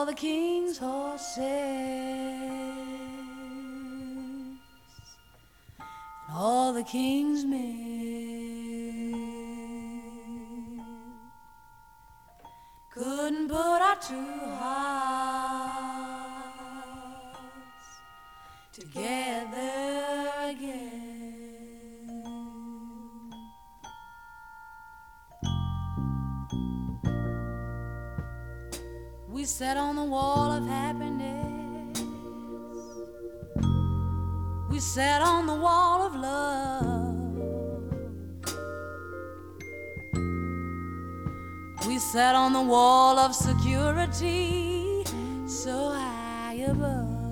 the king's horses and all the king's men couldn't put our two hearts together again. We sat on the wall of happiness. We sat on the wall of love. We sat on the wall of security, so high above.